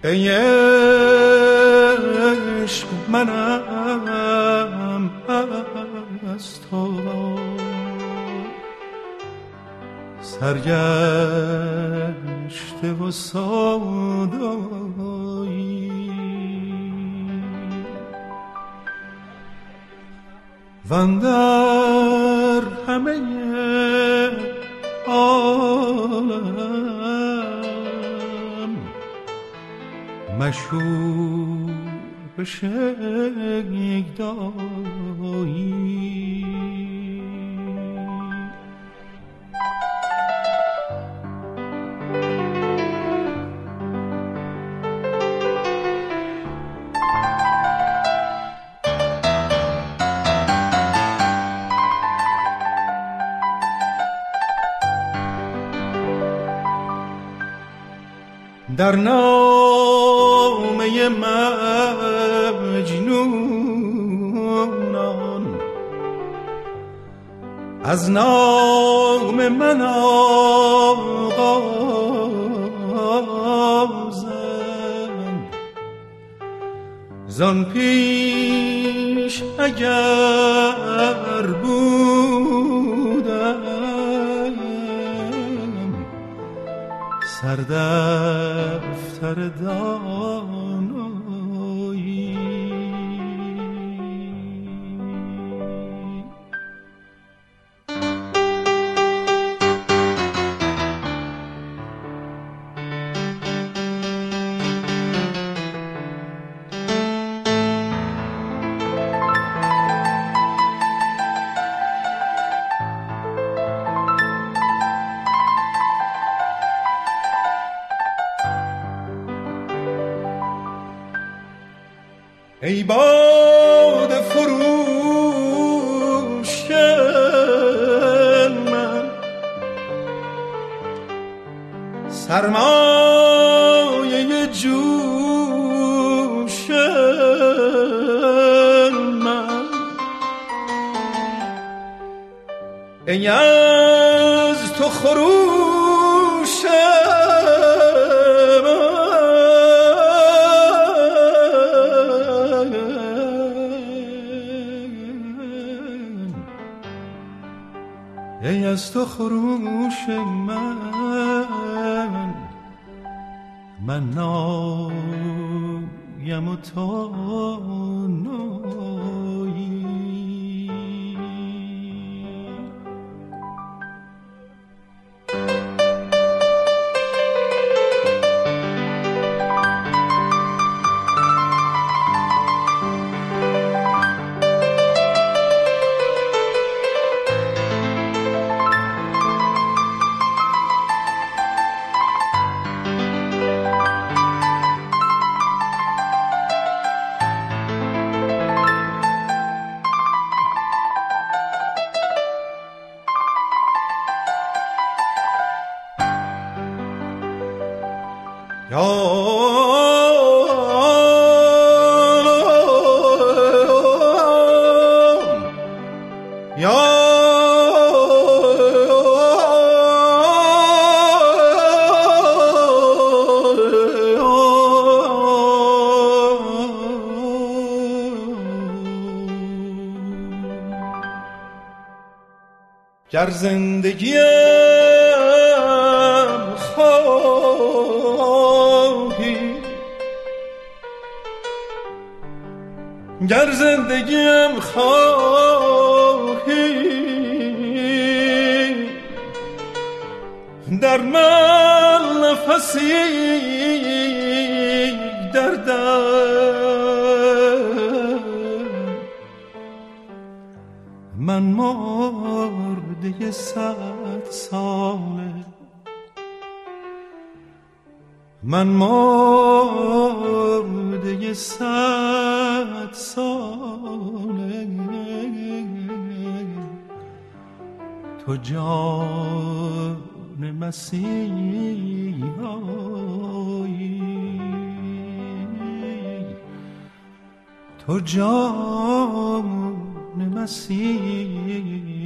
ای عشق منم از تو سرگشته و سودایی وندر همه عالم مشهور به شیدایی در نامه مجنونان از نام من آغازند زان پیش اگر بودم سردفتر دانایی ای باده فروش من سرمایه جوش من ای از تو خروش ای از تو خروش من نایم و تو نایی گر زندگیم خواهی گر زندگیم خواهی در من نفسی در من مرده 100 ساله من مرده 100 ساله تو جان مسیحایی تو جان مسیحایی